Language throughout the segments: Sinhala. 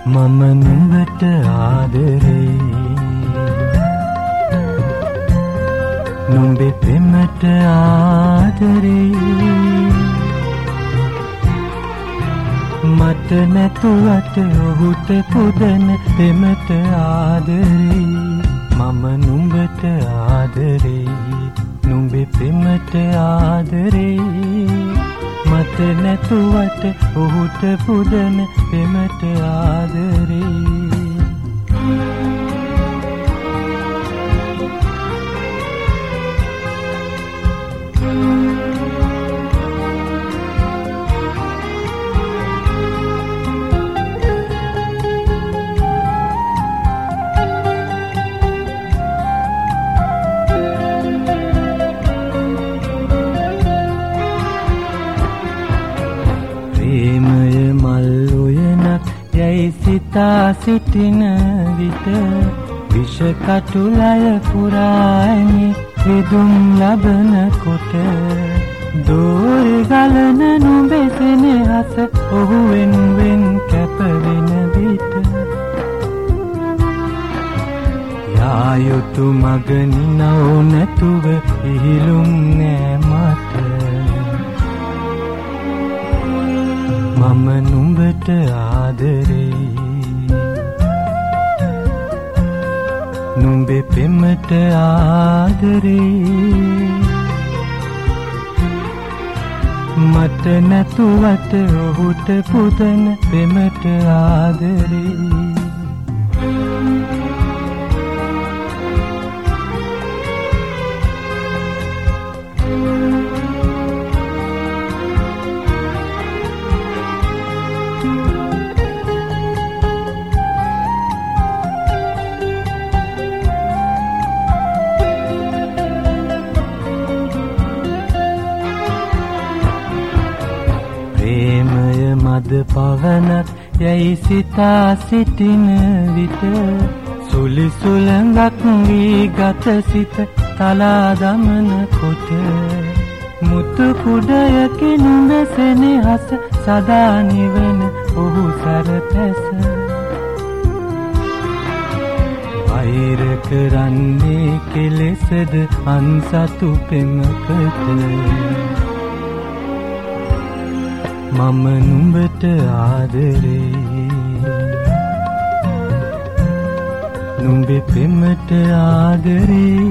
මම නුඹට ආදරේ නුඹේ පෙමට ආදරේ මට නැතුවට ඔහුට පුදන පෙමට ආදරේ මම නුඹට ආදරේ නුඹේ පෙමට ආදරේ මට නැතුවට ඔහුට පුදන පෙමට ආදරේ සිතා සිටින විට විෂ කටුලය පුරායනි විදුම් ලබන කොට දෝරි ගලන නුඹේ සෙනෙහස ඔහු වෙනුවෙන් කැපවෙන විට යා යුතු මග නිනව නැතුව ඉහිලුම් නෑ මට මම නුඹට ආදරේ නුඹේ පෙමට ආදරේ මට නැතුවට ඔහුට පුදන පෙමට ආදරේ මද පවනක් යැයි සිතා සිටින විට සුලි සුළඟක් වී ගත සිත තලා දමන කොට මුතු කුඩයකින් නුඹේ සෙනෙහස සදා නිවන ඔහු සැරපැස වෛර කරන්නේ කෙලෙසද අන්සතු පෙමකට මම නුඹට ආදරේ නුඹේ පෙමට ආදරේ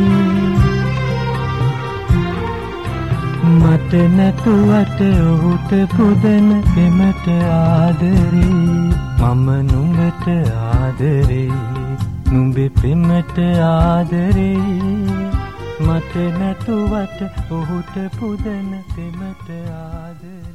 මට නැතුවට ඔහුට පුදන පෙමට ආදරේ මම නුඹට ආදරේ නුඹේ පෙමට ආදරේ මට නැතුවට ඔහුට පුදන පෙමට ආදරේ